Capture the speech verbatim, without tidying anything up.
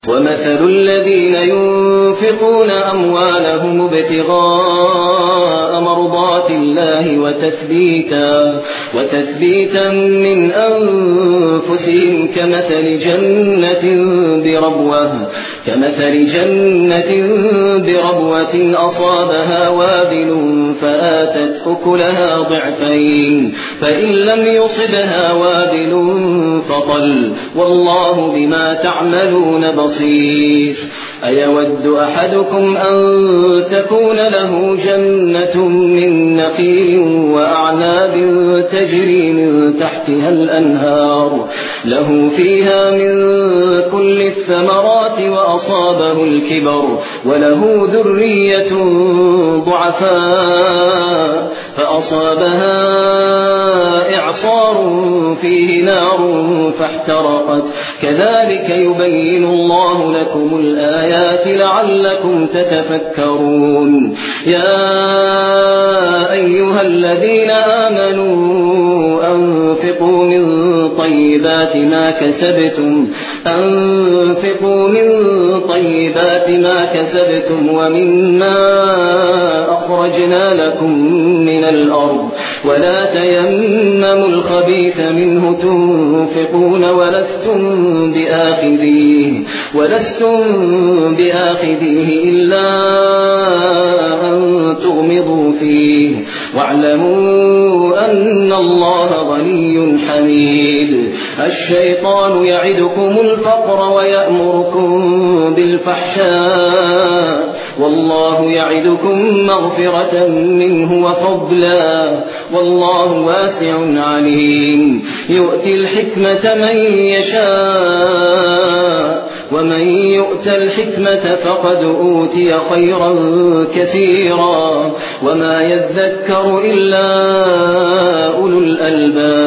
ومثل الذين ينفقون أموالهم ابتغاء مرضات الله وتثبيتا, وتثبيتا من أنفسهم كمثل جنة بربوة, كمثل جنة بربوة أصابها وابل فآتت أكلها ضعفين فإن لم يصبها وابل فطل والله بما تعملون بصير. أيود أحدكم أن تكون له جنة من نخيل وأعناب تجري من تحتها الأنهار له فيها من كل الثمرات وأصابه الكبر وله ذرية ضعفاء فأصابها إعصار فيه نار فاحترقت كذلك يبين الله لكم الآيات لعلكم تتفكرون. يا أيها الذين آمنوا أنفقوا من طيبات ما كسبتم أنفقوا من طيبات ما كسبتم ومما أخرجنا لكم من الأرض ولا تيمموا الخبيث منه تنفقون ولستم بآخذيه ولستم بآخذيه إلا أن تغمضوا فيه واعلموا أن الله غني حميد. الشيطان يعدكم الفقر ويأمركم بالفحشاء والله يعدكم مغفرة منه وفضلا والله واسع عليم. يؤتي الحكمة من يشاء ومن يؤت الحكمة فقد أوتي خيرا كثيرا وما يذكر إلا أولو الألباب.